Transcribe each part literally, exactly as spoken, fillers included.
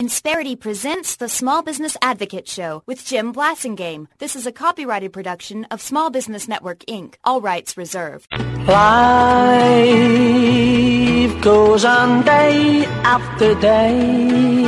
Insperity presents the Small Business Advocate Show with Jim Blasingame. This is a copyrighted production of Small Business Network, Incorporated. All rights reserved. Life goes on day after day.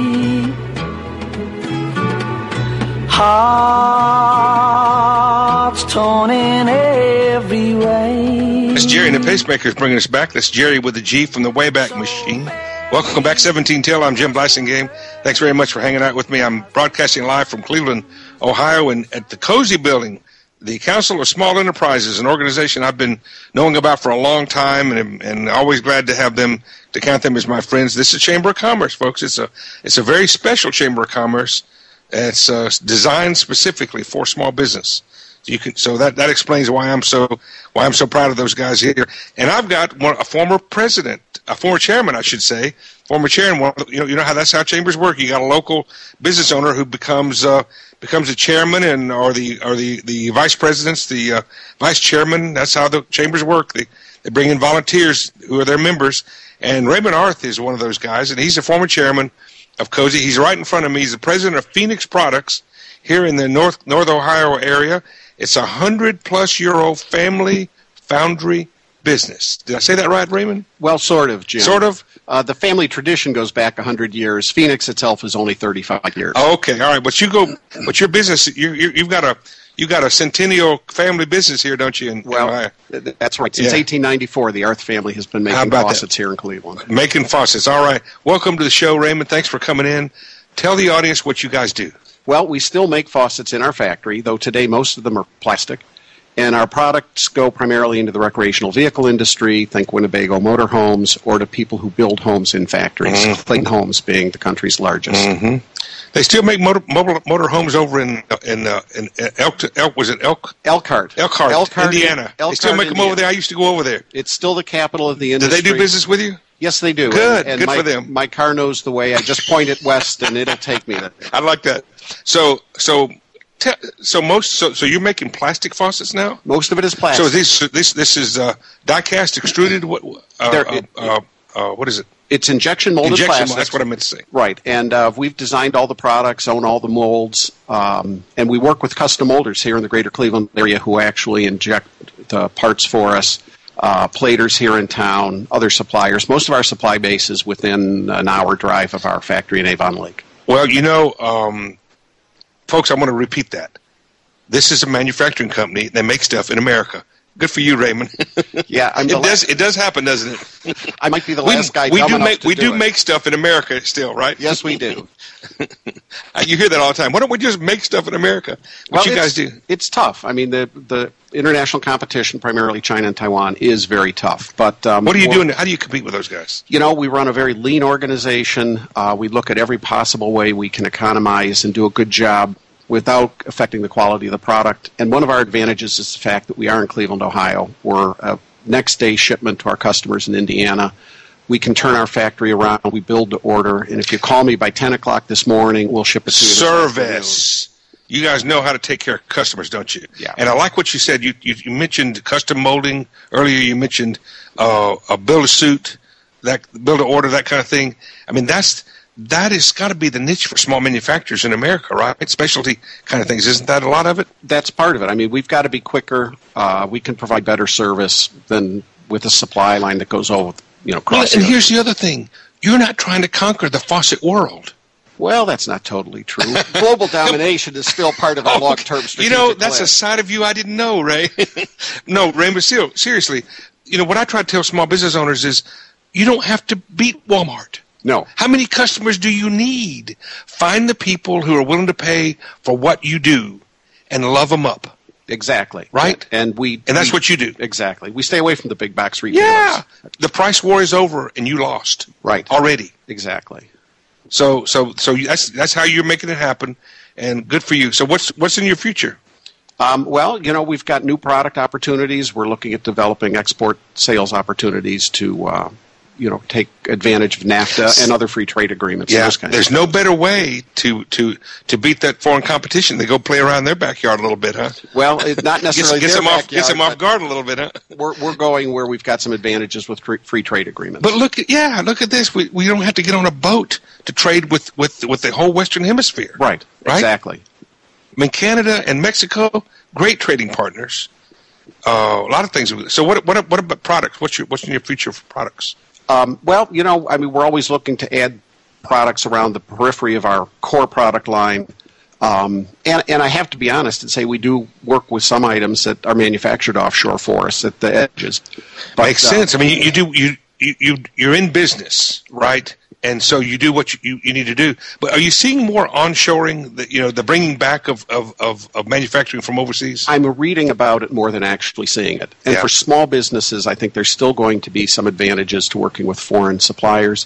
Hearts torn in every way. That's Jerry and the Pacemakers bringing us back. That's Jerry with the G from the Wayback Machine. Welcome back, seventeen Till. I'm Jim Blasingame. Thanks very much for hanging out with me. I'm broadcasting live from Cleveland, Ohio, and at the Cozy Building, the Council of Small Enterprises, an organization I've been knowing about for a long time, and and always glad to have them, to count them as my friends. This is Chamber of Commerce, folks. It's a it's a very special Chamber of Commerce. It's uh, designed specifically for small business. You can, so that, that explains why I'm so why I'm so proud of those guys here. And I've got one, a former president, a former chairman, I should say, former chairman. One, you know, you know how that's how chambers work. You got a local business owner who becomes uh, becomes a chairman, and or the or the, the vice presidents, the uh, vice chairman. That's how the chambers work. They they bring in volunteers who are their members. And Raymond Arth is one of those guys, and he's a former chairman of Cozy. He's right in front of me. He's the president of Phoenix Products here in the North North Ohio area. It's a hundred-plus-year-old family foundry business. Did I say that right, Raymond? Well, sort of, Jim. Sort of? Uh, the family tradition goes back one hundred years. Phoenix itself is only thirty-five years. Oh, okay, all right. But you go. But your business, you, you, you've got a you got a centennial family business here, don't you? In, well, in that's right. Since yeah. eighteen ninety-four, the Arth family has been making faucets that? here in Cleveland. Making faucets. All right. Welcome to the show, Raymond. Thanks for coming in. Tell the audience what you guys do. Well, we still make faucets in our factory, though today most of them are plastic. And our products go primarily into the recreational vehicle industry, think Winnebago motorhomes, or to people who build homes in factories, mm-hmm. Clayton Homes being the country's largest. Mm-hmm. They still make motor motor, motor homes over in in uh, in Elk, Elk was it Elk Elkhart Elkhart, Elkhart Indiana. Elkhart, they still make them Indiana. over there. I used to go over there. It's still the capital of the industry. Do they do business with you? Yes, they do. Good, and, and good my, for them. My car knows the way. I just point it west, and it'll take me there. I like that. So, so, te- so most, so, so you're making plastic faucets now? Most of it is plastic. So this, this, this is uh, die-cast extruded. What, uh, there, uh, it, uh, uh, what is it? It's injection molded injection plastic. Mold, that's what I meant to say. Right, and uh, we've designed all the products, own all the molds, um, and we work with custom molders here in the greater Cleveland area who actually inject the parts for us. Uh, platers here in town, other suppliers. Most of our supply base is within an hour drive of our factory in Avon Lake. Well, you know, um, folks, I'm going to repeat that. This is a manufacturing company. They make stuff in America. Good for you, Raymond. Yeah, I'm it the does. last, it does happen, doesn't it? I might be the we, last guy. We dumb do enough make to we do, do it. make stuff in America still, right? Yes, we do. You hear that all the time. Why don't we just make stuff in America? What well, you guys do? It's tough. I mean, the the international competition, primarily China and Taiwan, is very tough. But um, what are you doing? How do you compete with those guys? You know, we run a very lean organization. Uh, we look at every possible way we can economize and do a good job without affecting the quality of the product. And one of our advantages is the fact that we are in Cleveland, Ohio. We're a next-day shipment to our customers in Indiana. We can turn our factory around. We build to order. And if you call me by ten o'clock this morning, we'll ship it to you. Service. You guys know how to take care of customers, don't you? Yeah. And I like what you said. You you, you mentioned custom molding earlier. You mentioned uh, a build-a-suit, that build-a-order, that kind of thing. I mean, that's... That has got to be the niche for small manufacturers in America, right? Specialty kind of things. Isn't that a lot of it? That's part of it. I mean, we've got to be quicker. Uh, we can provide better service than with a supply line that goes over, you know, across. Well, and here's the other thing. You're not trying to conquer the faucet world. Well, that's not totally true. Global domination is still part of our oh, long-term strategic You know, that's plan. a side of you I didn't know, Ray. No, Raymond, still, seriously, you know, what I try to tell small business owners is you don't have to beat Walmart. No. How many customers do you need? Find the people who are willing to pay for what you do and love them up. Exactly. Right? And we And that's we, what you do. Exactly. We stay away from the big box retailers. Yeah. The price war is over and you lost. Right. Already. Exactly. So so so that's that's how you're making it happen, and good for you. So what's what's in your future? Um, well, you know, we've got new product opportunities. We're looking at developing export sales opportunities to uh, you know, take advantage of NAFTA and other free trade agreements. Yeah, those kinds there's of no better way to, to, to beat that foreign competition. They go play around in their backyard a little bit, huh? Well, it's not necessarily gets, gets their them off, backyard, gets them off guard a little bit, huh? We're we're going where we've got some advantages with free, free trade agreements. But look at yeah, look at this. We we don't have to get on a boat to trade with, with, with the whole Western Hemisphere. Right. Right. Exactly. I mean, Canada and Mexico, great trading partners. Uh, a lot of things. So what what what about products? What's your what's in your future for products? Um, well, you know, I mean, we're always looking to add products around the periphery of our core product line. Um, and, and I have to be honest and say we do work with some items that are manufactured offshore for us at the edges. But, Makes uh, sense. I mean, you, you do you, you you you're in business, right? And so you do what you, you, you need to do. But are you seeing more onshoring, the, you know, the bringing back of, of, of, of manufacturing from overseas? I'm reading about it more than actually seeing it. And Yeah. for small businesses, I think there's still going to be some advantages to working with foreign suppliers.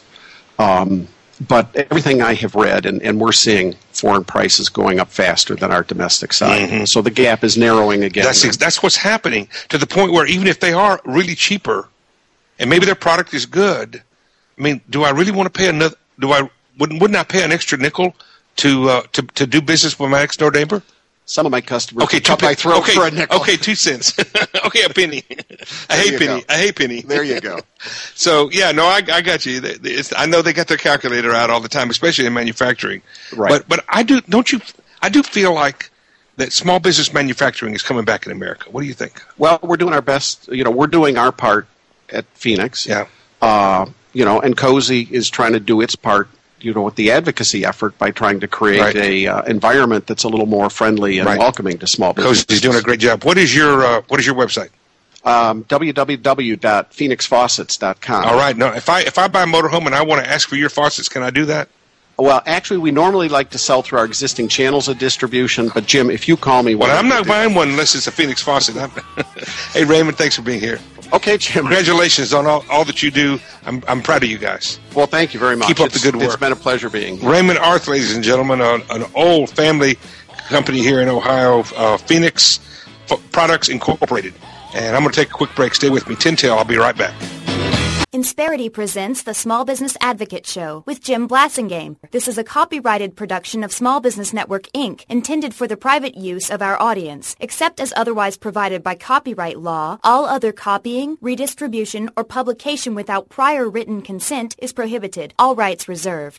Um, but everything I have read, and, and we're seeing foreign prices going up faster than our domestic side. Mhm. So the gap is narrowing again. That's ex- that's what's happening, to the point where even if they are really cheaper, and maybe their product is good, I mean, do I really want to pay another? Do I wouldn't wouldn't I pay an extra nickel to uh, to to do business with my next door neighbor? Some of my customers Okay, will cut two my pen- throat okay, for a nickel. okay, two cents. Okay, a penny. I hate you penny. go. I hate penny. There you go. So yeah, no, I, I got you. It's, I know they got their calculator out all the time, especially in manufacturing. Right. But but I do don't you? I do feel like that small business manufacturing is coming back in America. What do you think? Well, we're doing our best. You know, we're doing our part at Phoenix. Yeah. Uh, you know, and Cozy is trying to do its part, you know, with the advocacy effort by trying to create Right. a uh, environment that's a little more friendly and Right. welcoming to small businesses. Cozy's doing a great job. What is your uh, what is your website? Um, w w w dot phoenix faucets dot com. All right. Now, if I if I buy a motorhome and I want to ask for your faucets, can I do that? Well, actually, we normally like to sell through our existing channels of distribution, but Jim, if you call me... Well, we'll I'm not do- buying one unless it's a Phoenix faucet. I'm Hey, Raymond, thanks for being here. Okay, Jim. Congratulations on all, all that you do. I'm I'm proud of you guys. Well, thank you very much. Keep up the It's- good work. It's been a pleasure being here. Raymond Arth, ladies and gentlemen, an, an old family company here in Ohio, uh, Phoenix F- Products Incorporated. And I'm going to take a quick break. Stay with me. Tintel, I'll be right back. Insperity presents the Small Business Advocate Show with Jim Blassingame. This is a copyrighted production of Small Business Network, Incorporated, intended for the private use of our audience. Except as otherwise provided by copyright law, all other copying, redistribution, or publication without prior written consent is prohibited. All rights reserved.